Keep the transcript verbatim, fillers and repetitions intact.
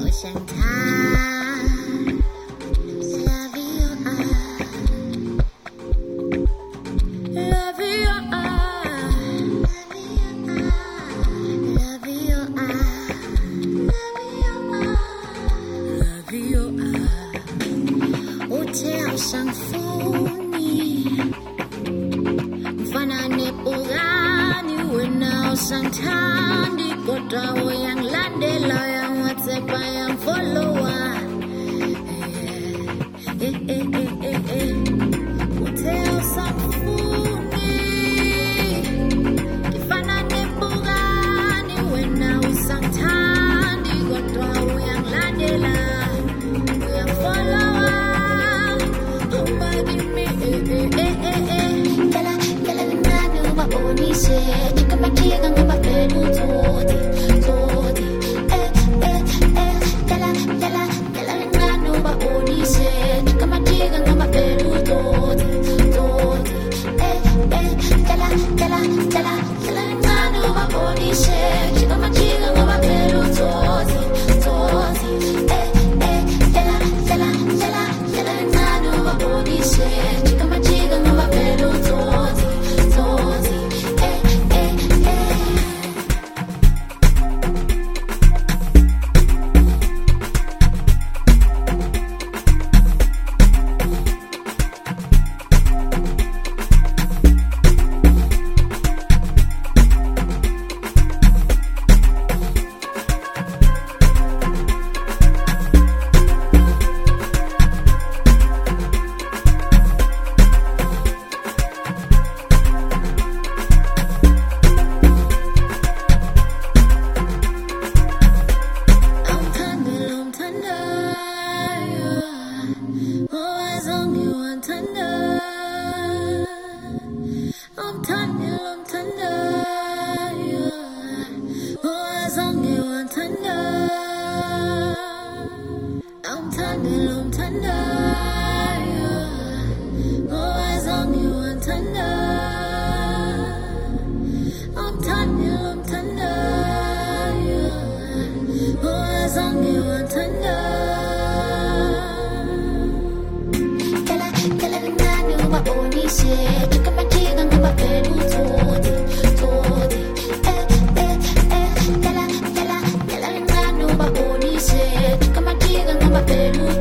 想他 Love you Love you Love you Love you uthe awusangifuni mfana nepugani wena awusangithandi kodwa uyangilandela uyangi-WhatsApp uyangi-follower eh eh eh eh eh uthe awusangifuni ngifana nepugani wena awusangithandi kodwa uyangilandela uyangi-follower Jika makiga ngaba pelu toti toti eh eh eh dala dala dala ngano ba onise jika makiga ngaba pelu toti toti eh eh dala dala dala dala ngano ba onise jika makiga ngaba pelu toti toti eh eh dala dala dala dala ngano ba onise jika makiga ngaba pelu toti toti I'm tender, I'm tender, yeah. Oh, as long as I'm tender, I'm tender, I'm tender, yeah. Oh, as long as I'm tender, I'm tender, I'm tender, yeah. Oh, as long as I'm tender. Kala, kala na nuwa onise, jika makiga ngaba pelu toti, toti, eh, eh, eh, dala, dala, dala na nuwa onise, jika makiga ngaba pelu